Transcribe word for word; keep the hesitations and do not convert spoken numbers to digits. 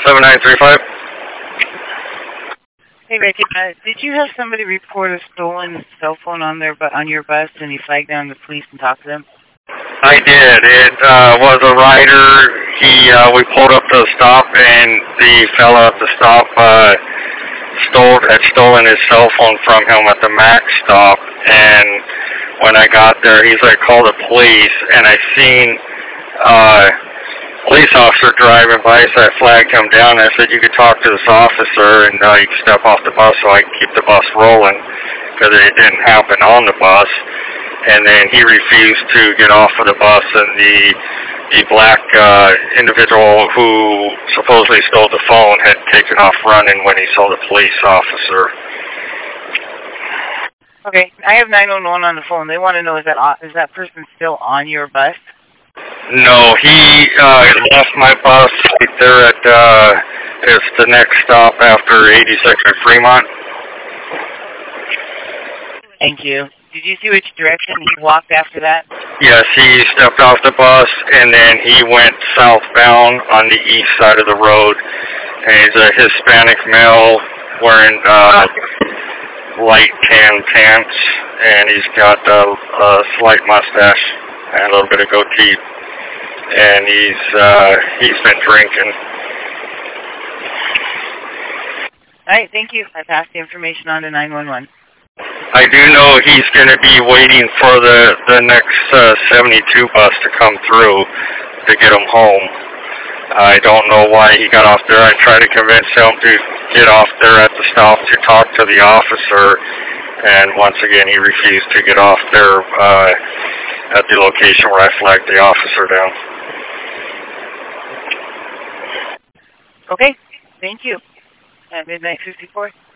seven nine three five. Hey, Ricky, uh, did you have somebody report a stolen cell phone on their bu- on your bus, and you flagged down the police and talked to them? I did. It uh, was a rider. He, uh, we pulled up to the stop, and the fellow at the stop uh, stole had stolen his cell phone from him at the Max stop. And when I got there, he's like, "Call the police," and I seen uh, police officer driving by, so I flagged him down. I said, "You could talk to this officer, and uh, you can step off the bus so I can keep the bus rolling," because it didn't happen on the bus. And then he refused to get off of the bus, and the the black uh, individual who supposedly stole the phone had taken off running when he saw the police officer. Okay, I have nine one one on the phone. They want to know, is that is that person still on your bus? No, he uh, left my bus right there at uh, it's the next stop after eighty-six at Fremont. Thank you. Did you see which direction he walked after that? Yes, he stepped off the bus, and then he went southbound on the east side of the road. And he's a Hispanic male wearing uh, light tan pants, and he's got a, a slight mustache and a little bit of goatee. And he's uh, he's been drinking. All right, thank you. I passed the information on to nine one one. I do know he's going to be waiting for the, the next uh, seventy-two bus to come through to get him home. I don't know why he got off there. I tried to convince him to get off there at the stop to talk to the officer, and once again he refused to get off there uh, at the location where I flagged the officer down. Okay, thank you. At Midnight fifty-four.